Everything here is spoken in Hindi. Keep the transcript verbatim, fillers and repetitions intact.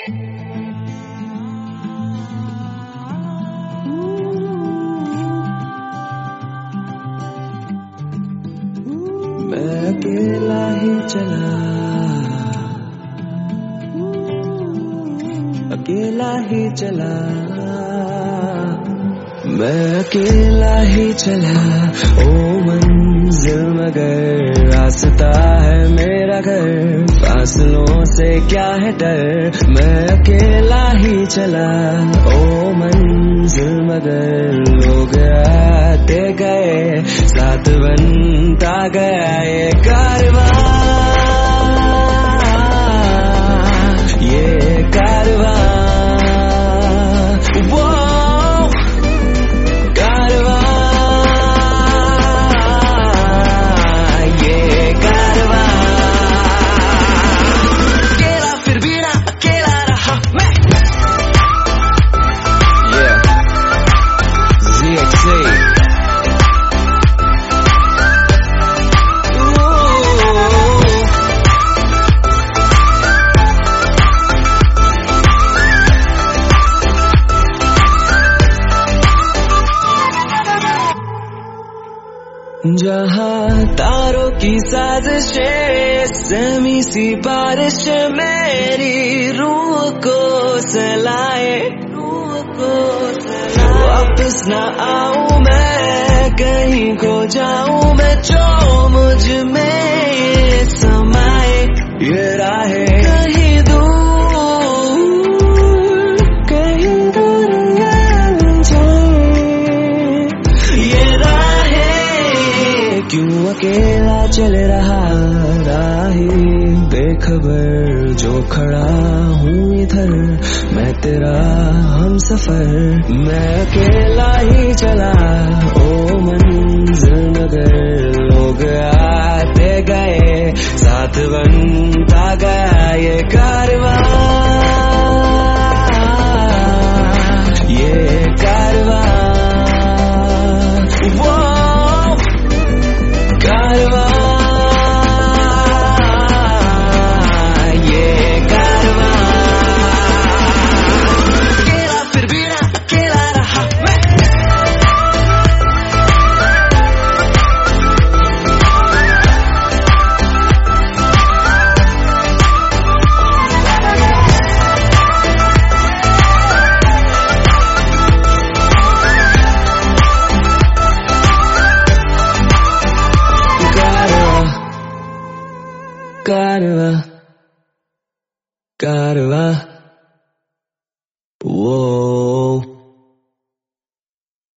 मैं अकेला ही चला, अकेला ही चला, मैं अकेला ही चला। ओ मंजिल मगर रास्ता है मेरा घर, फासलों से क्या है डर, मैं अकेला ही चला। ओ मंजिल मगर लोग आते गए, साथ बनता गया ये कारवां, ये कारवां, वो कारवां, ये कारवां। अकेला फिर भी ना अकेला रहा मैं। Yeah, Z X A। जहाँ तारों की साजिशें, सहमी सी बारिश मेरी रूह को सहलाए, रूह को सहलाए। वापस न आऊं मैं, कहीं खो जाऊं मैं, जो मुझ में ये समाए। ये राहें कहीं दूर, कहीं दूर ये राहें, क्यों अकेला चल रहा राही बेखबर, जो खड़ा हूँ इधर मैं तेरा हम सफर, मैं अकेला ही चला। ओ मंजिल मगर लोग आते गए, साथ बनता गया ये कारवां, ये कारवां, वो कारवां, ये कारवां। अकेला फिर भी ना अकेला रहा मैं। कारवां, कारवां,